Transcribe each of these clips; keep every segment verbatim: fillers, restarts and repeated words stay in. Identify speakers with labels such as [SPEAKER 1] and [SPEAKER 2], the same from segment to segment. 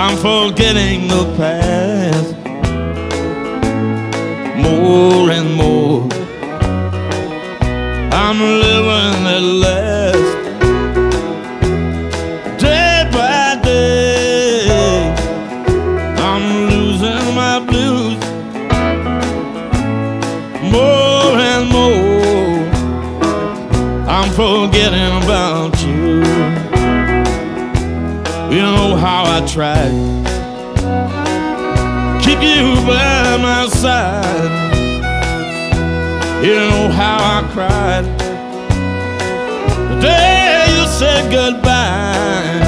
[SPEAKER 1] I'm forgetting the past more and more. I'm living at last, day by day. I'm losing my blues more and more. I'm forgetting about you. You know how I tried keep you by my side. You know how I cried the day you said goodbye.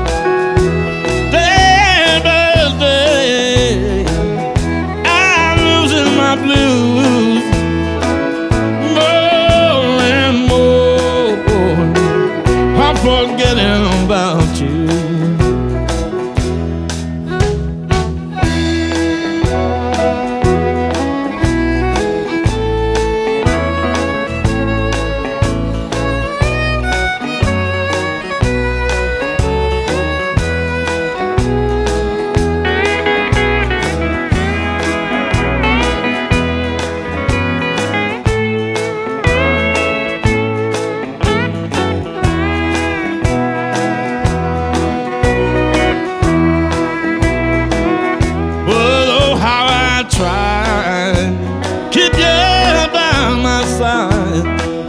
[SPEAKER 1] Day by day, I'm losing my blues more and more. I'm forgetting about you. Tried keep you by my side.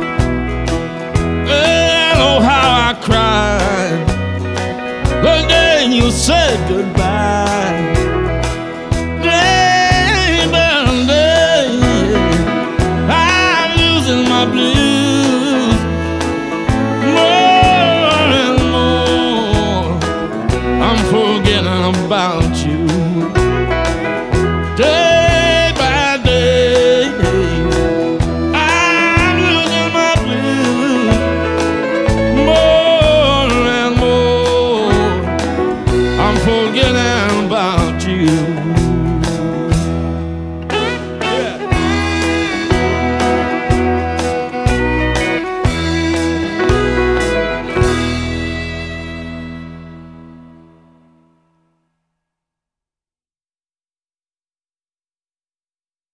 [SPEAKER 1] And oh, how I cried the day you said goodbye. Day by day, I'm losing my blues more and more. I'm forgetting about you.